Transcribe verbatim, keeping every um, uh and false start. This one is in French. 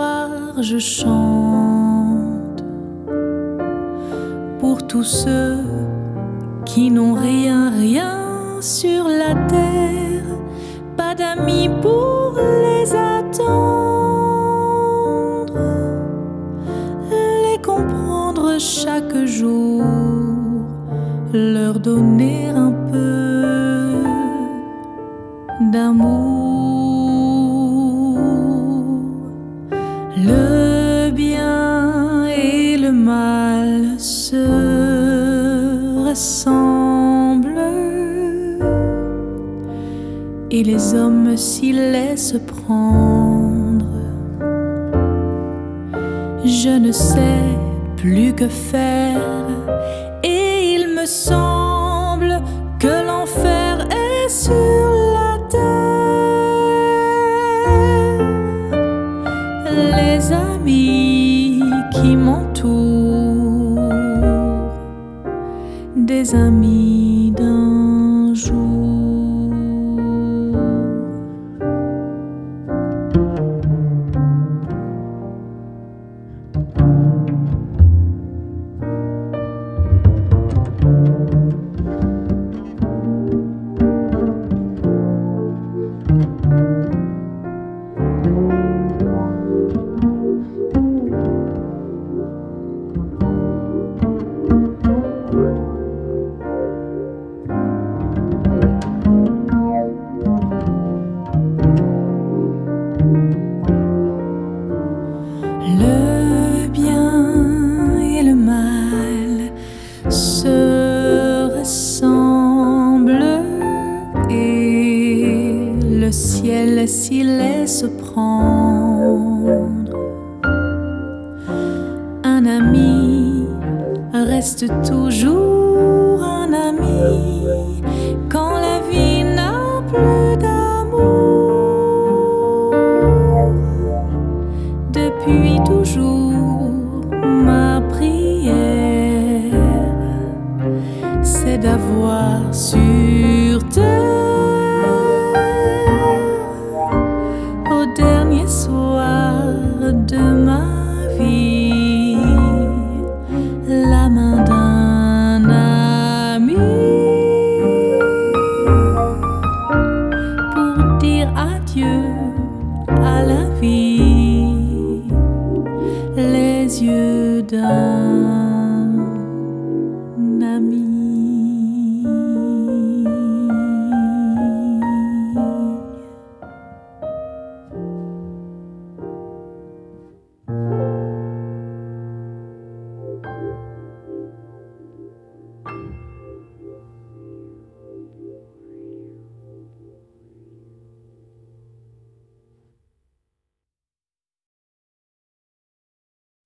soir je chante pour tous ceux qui n'ont rien, rien sur la terre, pas d'amis pour les attendre, les comprendre chaque jour, leur donner un peu d'amour. Le bien et le mal se ressemblent et les hommes s'y laissent prendre. Je ne sais plus que faire et il me semble que l'enfer est sur la terre. Les amis qui m'entourent, des amis d'un jour. Le bien et le mal se ressemblent et le ciel s'y laisse prendre. Un ami reste toujours un ami quand la vie n'a plus d'amour. Depuis toujours, ma prière, c'est d'avoir sur terre, au dernier soir de ma vie, la main d'un ami pour dire adieu